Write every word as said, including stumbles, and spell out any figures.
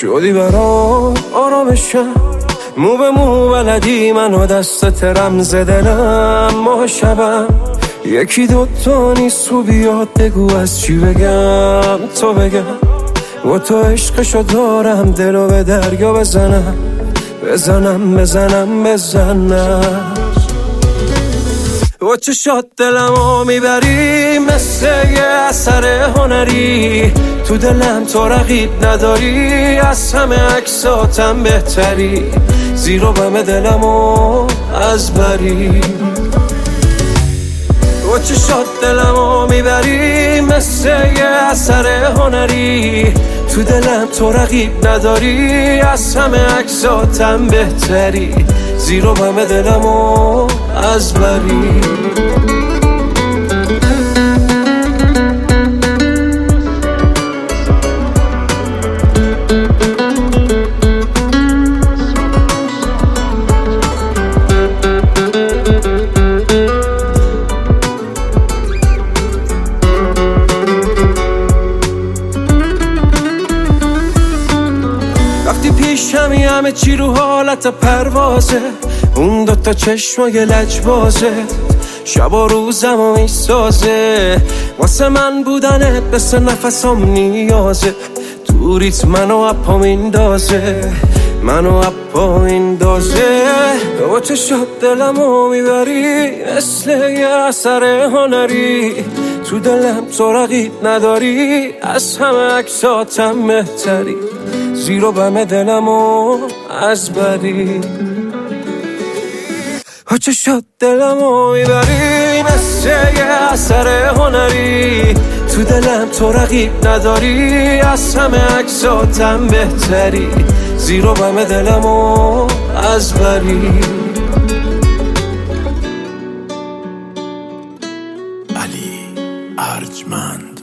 شدی برام آرامشم، مو به مو بلدی منو دستت رمز دلم. ماه شبم یکی دوتا نیست تو بیاد بگو از چی بگم تو بگم. و تو عشقشو دارم دلو به دریا بزنم بزنم بزنم بزنم. و چشات دلمو میبری مثل یه اثر هنری، تو دلم تو رقیب نداری، از همه عکساتم بهتری، زیر و بم دلمو از بری. و چشات دلمو میبری مثل یه اثر هنری، تو دلم تو رقیب نداری، از همه عکساتم بهتری، زیر و بم دلمو از بری. وقتی پیشمی همه چی رو حالت پروازه، اون دوتا چشمای لجبازه شب و روزم و میسازه، واسه من بودنت مثل نفسم نیازه، تو ریت منو اپا میندازه منو اپا میندازه. و چشات دلمو میبری مثل یه اثر هنری، تو دلم تو رقیب نداری، از همه عکساتم بهتری، زیر و بم دلمو از بری. و چشات دلمو میبری مثل یه اثر هنری، تو دلم تو رقیب نداری، از همه عکساتم بهتری، زیر و بم دلمو از بری. علی ارجمند.